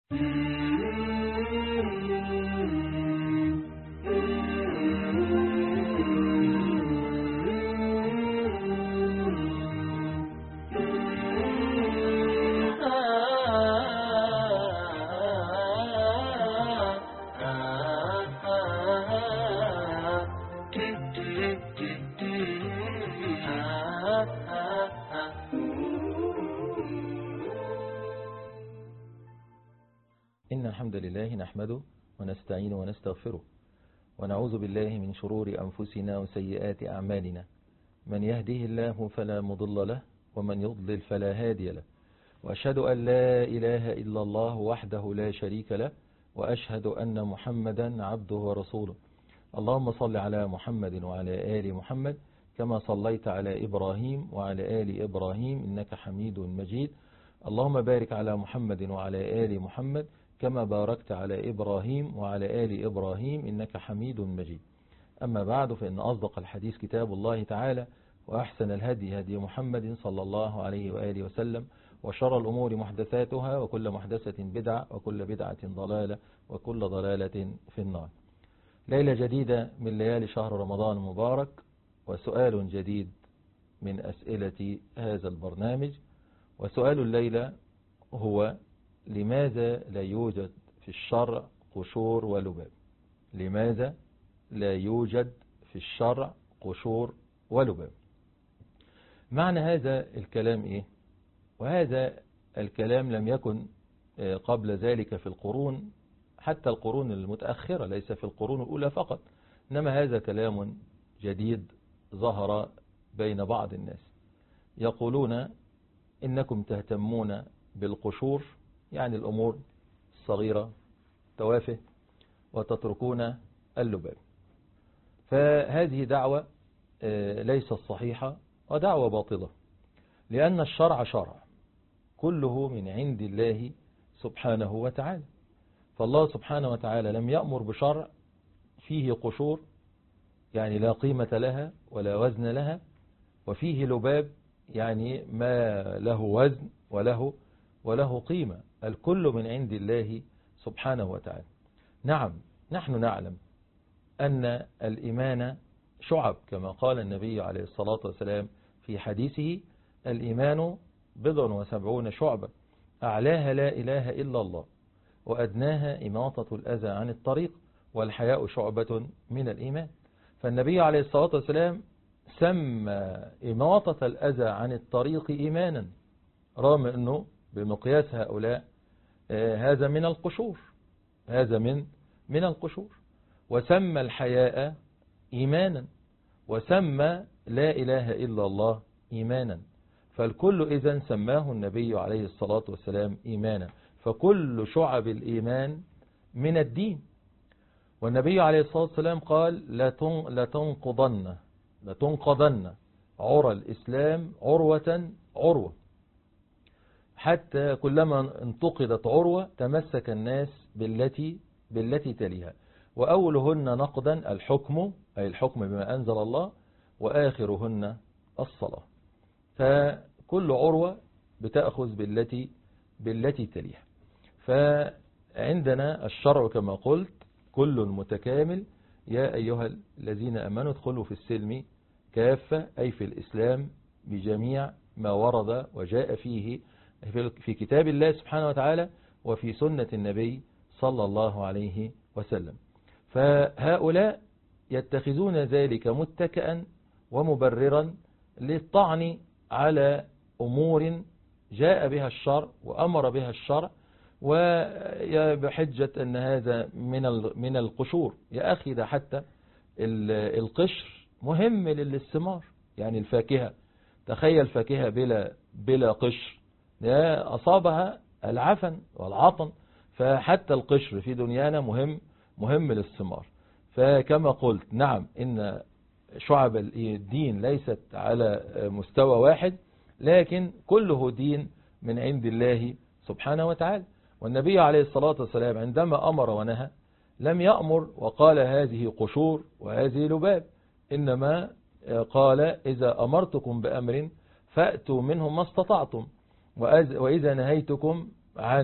إن الحمد لله نحمده ونستعين ونستغفره ونعوذ بالله من شرور أنفسنا وسيئات أعمالنا، من يهده الله فلا مضل له ومن يضلل فلا هادي له، وأشهد أن لا إله إلا الله وحده لا شريك له، وأشهد أن محمدا عبده ورسوله. اللهم صل على محمد وعلى آل محمد كما صليت على إبراهيم وعلى آل إبراهيم إنك حميد مجيد. اللهم بارك على محمد وعلى آل محمد كما باركت على إبراهيم وعلى آل إبراهيم إنك حميد مجيد. أما بعد، فإن أصدق الحديث كتاب الله تعالى، وأحسن الهدي هدي محمد صلى الله عليه وآله وسلم، وشر الأمور محدثاتها، وكل محدثة بدعة، وكل بدعة ضلالة، وكل ضلالة في النار. ليلة جديدة من ليالي شهر رمضان المبارك، وسؤال جديد من أسئلة هذا البرنامج. وسؤال الليلة هو: لماذا لا يوجد في الشرع قشور ولباب؟ لماذا لا يوجد في الشرع قشور ولباب؟ معنى هذا الكلام إيه؟ وهذا الكلام لم يكن قبل ذلك في القرون، حتى القرون المتأخرة، ليس في القرون الأولى فقط، إنما هذا كلام جديد ظهر بين بعض الناس. يقولون إنكم تهتمون بالقشور، يعني الأمور الصغيرة، توافه، وتتركون اللباب. فهذه دعوة ليست صحيحة، ودعوة باطلة، لأن الشرع شرع كله من عند الله سبحانه وتعالى. فالله سبحانه وتعالى لم يأمر بشرع فيه قشور، يعني لا قيمة لها ولا وزن لها، وفيه لباب، يعني ما له وزن وله قيمة. الكل من عند الله سبحانه وتعالى. نعم، نحن نعلم أن الإيمان شعب، كما قال النبي عليه الصلاة والسلام في حديثه: الإيمان 70 شعبة، أعلاها لا إله إلا الله، وأدناها إماطة الأذى عن الطريق، والحياء شعبة من الإيمان. فالنبي عليه الصلاة والسلام سمى إماطة الأذى عن الطريق إيمانا، رغم أنه بمقياس هؤلاء هذا من القشور، هذا من القشور. وسمى الحياء إيمانا، وسمى لا إله إلا الله إيمانا. فالكل إذن سماه النبي عليه الصلاة والسلام إيمانا، فكل شعب الإيمان من الدين. والنبي عليه الصلاة والسلام قال: لتنقضن عرى الإسلام عروة عروة، حتى كلما انتقدت عروة تمسك الناس بالتي تليها، وأولهن نقدا الحكم، أي الحكم بما أنزل الله، وآخرهن الصلاة. فكل عروة بتأخذ بالتي تليها. فعندنا الشرع كما قلت كل متكامل. يا أيها الذين أمنوا ادخلوا في السلم كافة، أي في الإسلام بجميع ما ورد وجاء فيه في كتاب الله سبحانه وتعالى، وفي سنة النبي صلى الله عليه وسلم. فهؤلاء يتخذون ذلك متكئا ومبررا للطعن على أمور جاء بها الشرع وأمر بها الشرع، وبحجة أن هذا من القشور. يا أخي، ده حتى القشر مهم للاستمار، يعني الفاكهة، تخيل فاكهة بلا قشر، أصابها العفن والعطن. فحتى القشر في دنيانا مهم للاستمار. فكما قلت، نعم، إن شعب الدين ليست على مستوى واحد، لكن كله دين من عند الله سبحانه وتعالى. والنبي عليه الصلاة والسلام عندما أمر ونهى لم يأمر وقال هذه قشور وهذه لباب، إنما قال: إذا أمرتكم بأمر فأتوا منه ما استطعتم، وإذا نهيتكم عن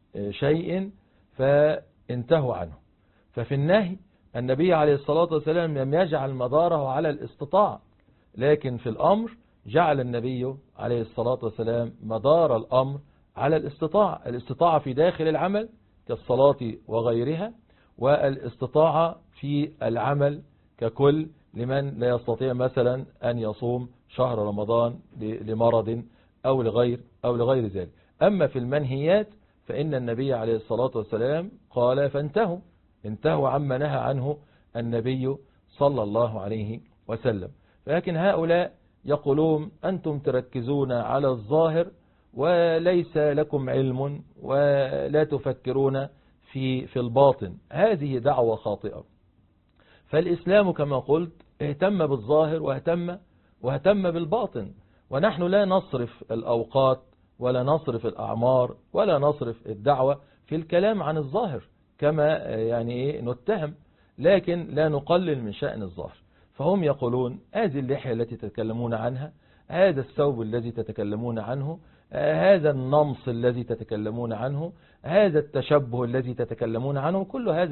شيء فانتهوا عنه. ففي النهي النبي عليه الصلاة والسلام لم يجعل مداره على الاستطاعة، لكن في الأمر جعل النبي عليه الصلاة والسلام مدار الأمر على الاستطاعة. الاستطاعة في داخل العمل كالصلاة وغيرها، والاستطاعة في العمل ككل لمن لا يستطيع مثلا أن يصوم شهر رمضان لمرض أو لغير ذلك. أما في المنهيات فإن النبي عليه الصلاة والسلام قال انتهوا عما نهى عنه النبي صلى الله عليه وسلم. لكن هؤلاء يقولون أنتم تركزون على الظاهر وليس لكم علم ولا تفكرون في الباطن. هذه دعوة خاطئة. فالإسلام كما قلت اهتم بالظاهر واهتم بالباطن، ونحن لا نصرف الأوقات ولا نصرف الأعمار ولا نصرف الدعوة في الكلام عن الظاهر كما يعني نتهم، لكن لا نقلل من شأن الظاهر. فهم يقولون هذه اللحية التي تتكلمون عنها، هذا الثوب الذي تتكلمون عنه، هذا النمص الذي تتكلمون عنه، هذا التشبه الذي تتكلمون عنه، كل هذا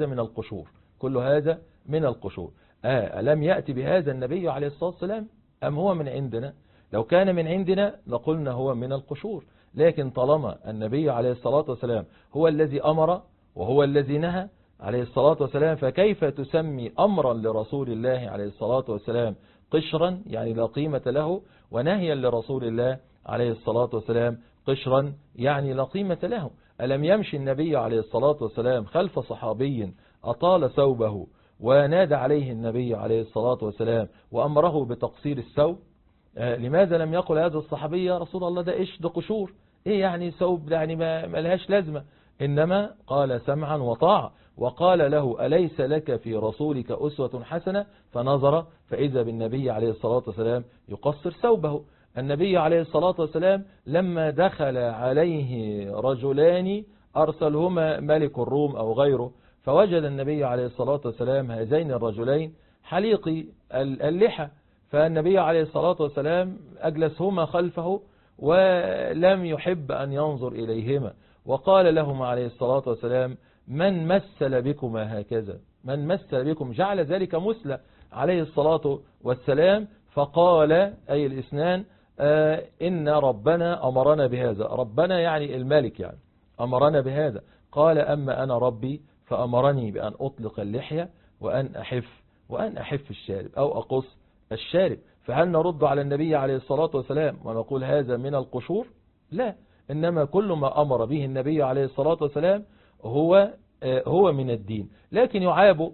من القشور. ألم يأتي بهذا النبي عليه الصلاة والسلام أم هو من عندنا؟ لو كان من عندنا لقلنا هو من القشور، لكن طالما النبي عليه الصلاة والسلام هو الذي أمر وهو الذي نهى عليه الصلاة والسلام، فكيف تسمي أمرا لرسول الله عليه الصلاة والسلام قشرا يعني لا قيمة له، ونهيا لرسول الله عليه الصلاة والسلام قشرا يعني لا قيمة له؟ ألم يمشي النبي عليه الصلاة والسلام خلف صحابي أطال ثوبه ونادى عليه النبي عليه الصلاة والسلام وأمره بتقصير الثوب؟ لماذا لم يقل هذا الصحابي يا رسول الله ده قشور، ايه يعني ثوب يعني ما لهاش لازمة؟ إنما قال سمعا وطاعة، وقال له أليس لك في رسولك أسوة حسنة؟ فنظر فإذا بالنبي عليه الصلاة والسلام يقصر ثوبه. النبي عليه الصلاة والسلام لما دخل عليه رجلان أرسلهما ملك الروم أو غيره، فوجد النبي عليه الصلاة والسلام هذين الرجلين حليقي اللحى، فالنبي عليه الصلاة والسلام أجلسهما خلفه ولم يحب أن ينظر إليهما، وقال لهم عليه الصلاة والسلام من مثل بكما هكذا؟ من مثل بكم؟ جعل ذلك مثلى عليه الصلاة والسلام، فقال أي الإثنان إن ربنا أمرنا بهذا. ربنا يعني الملك، يعني أمرنا بهذا. قال أما أنا ربي فأمرني بأن أطلق اللحية وأن أحف الشارب أو أقص الشارب. فهل نرد على النبي عليه الصلاة والسلام ونقول هذا من القشور؟ لا، إنما كل ما أمر به النبي عليه الصلاة والسلام هو من الدين. لكن يعاب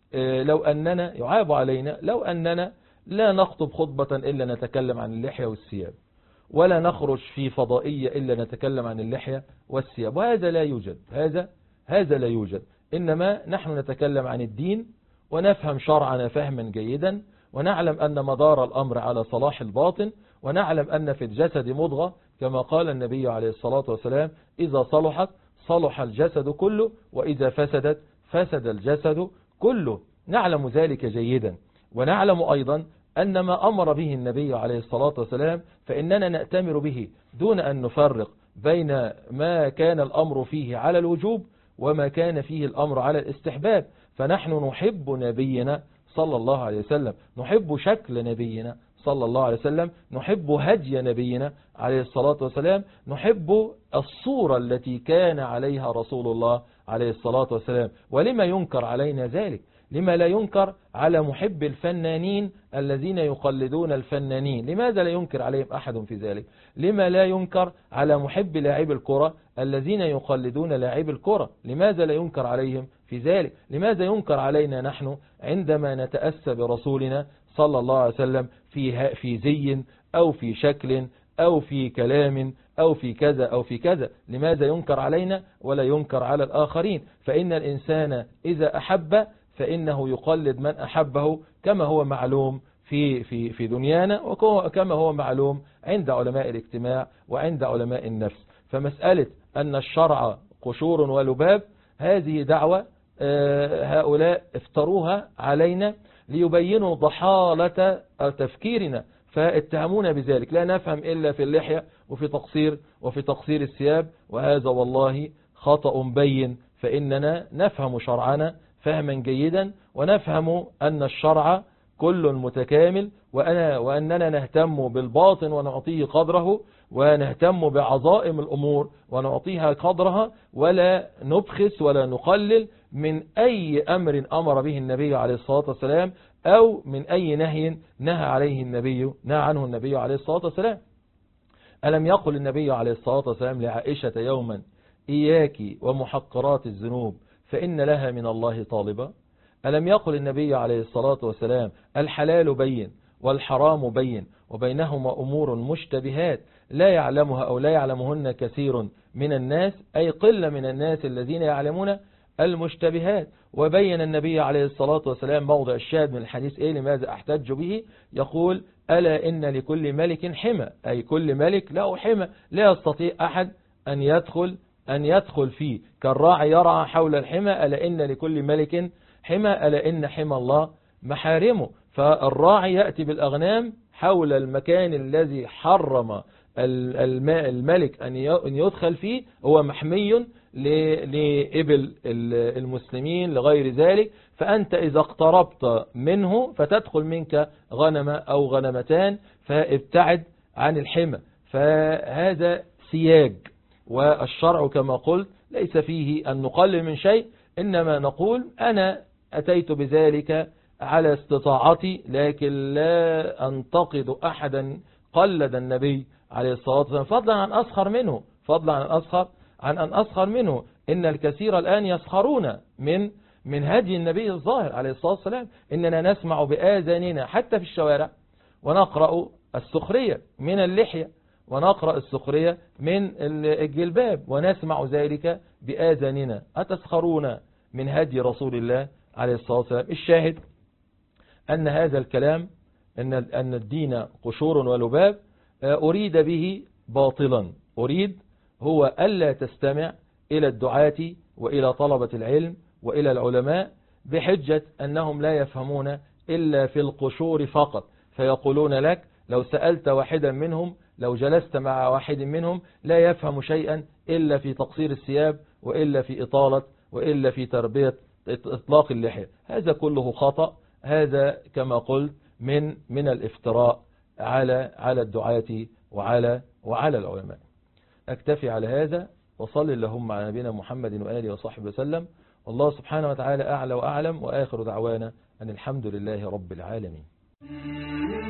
علينا لو أننا لا نخطب خطبة إلا نتكلم عن اللحية والثياب، ولا نخرج في فضائية إلا نتكلم عن اللحية والثياب، وهذا لا يوجد. هذا لا يوجد. إنما نحن نتكلم عن الدين ونفهم شرعنا فهما جيدا، ونعلم أن مدار الأمر على صلاح الباطن، ونعلم أن في الجسد مضغة كما قال النبي عليه الصلاة والسلام إذا صلحت صلح الجسد كله وإذا فسدت فسد الجسد كله. نعلم ذلك جيدا، ونعلم أيضا أن ما أمر به النبي عليه الصلاة والسلام فإننا نأتمر به دون أن نفرق بين ما كان الأمر فيه على الوجوب وما كان فيه الأمر على الاستحباب. فنحن نحب نبينا صلى الله عليه وسلم، نحب شكل نبينا صلى الله عليه وسلم، نحب هدي نبينا عليه الصلاة والسلام، نحب الصورة التي كان عليها رسول الله عليه الصلاة والسلام. ولما ينكر علينا ذلك؟ لما لا ينكر على محب الفنانين الذين يقلدون الفنانين؟ لماذا لا ينكر عليهم أحد في ذلك؟ لما لا ينكر على محب لاعب الكرة الذين يقلدون لاعب الكرة؟ لماذا لا ينكر عليهم في ذلك؟ لماذا ينكر علينا نحن عندما نتأسى برسولنا صلى الله عليه وسلم في زي أو في شكل أو في كلام أو في كذا أو في كذا؟ لماذا ينكر علينا ولا ينكر على الآخرين؟ فإن الإنسان إذا أحب فإنه يقلد من أحبه، كما هو معلوم في دنيانا، وكما هو معلوم عند علماء الاجتماع وعند علماء النفس. فمسألة أن الشرع قشور ولباب هذه دعوة هؤلاء افتروها علينا ليبينوا ضحالة تفكيرنا، فاتهمونا بذلك. لا نفهم إلا في اللحية وفي تقصير الثياب، وهذا والله خطأ بين، فإننا نفهم شرعنا فهما جيدا، ونفهم أن الشرع كل متكامل، وأننا نهتم بالباطن ونعطيه قدره، ونهتم بعظائم الأمور ونعطيها قدرها، ولا نبخس ولا نقلل من أي أمر أمر به النبي عليه الصلاة والسلام، أو من أي نهي نهى عنه النبي عليه الصلاة والسلام. ألم يقل النبي عليه الصلاة والسلام لعائشة يوما: إياك ومحقرات الذنوب فإن لها من الله طالبا؟ ألم يقل النبي عليه الصلاة والسلام: الحلال بين والحرام بين وبينهما أمور مشتبهات لا يعلمها أو لا يعلمهن كثير من الناس، أي قلة من الناس الذين يعلمون المشتبهات. وبين النبي عليه الصلاة والسلام موضع الشاهد من الحديث لماذا أحتج به؟ يقول: ألا إن لكل ملك حمى، أي كل ملك له حمى لا يستطيع أحد أن يدخل فيه، كالراعي يرعى حول الحمى، ألا إن لكل ملك حمى، ألا إن حمى الله محارمه. فالراعي يأتي بالأغنام حول المكان الذي حرم الملك أن يدخل فيه، هو محمي لإبل المسلمين لغير ذلك، فأنت إذا اقتربت منه فتدخل منك غنمة أو غنمتان، فابتعد عن الحمى. فهذا سياج، والشرع كما قلت ليس فيه أن نقلل من شيء، إنما نقول أنا أتيت بذلك على استطاعتي، لكن لا أنتقد أحدا قلد النبي عليه الصلاة والسلام، فضلا عن أن أسخر منه. إن الكثير الآن يسخرون من هدي النبي الظاهر عليه الصلاة والسلام. إننا نسمع بآذاننا حتى في الشوارع، ونقرأ السخرية من اللحية، ونقرأ السخرية من الجلباب، ونسمع ذلك بآذاننا. أتسخرون من هدي رسول الله عليه الصلاة والسلام؟ الشاهد أن هذا الكلام، أن الدين قشور ولباب، أريد به باطلا. أريد هو ألا تستمع إلى الدعاة وإلى طلبة العلم وإلى العلماء بحجة أنهم لا يفهمون إلا في القشور فقط، فيقولون لك لو سألت واحدا منهم، لو جلست مع واحد منهم، لا يفهم شيئا إلا في تقصير الثياب، وإلا في إطالة، وإلا في تربية إطلاق اللحية. هذا كله خطأ. هذا كما قلت من الافتراء على الدعاة وعلى العلماء. أكتفي على هذا، وصل اللهم على نبينا محمد وآله وصحبه وسلم، والله سبحانه وتعالى أعلى وأعلم، وآخر دعوانا أن الحمد لله رب العالمين.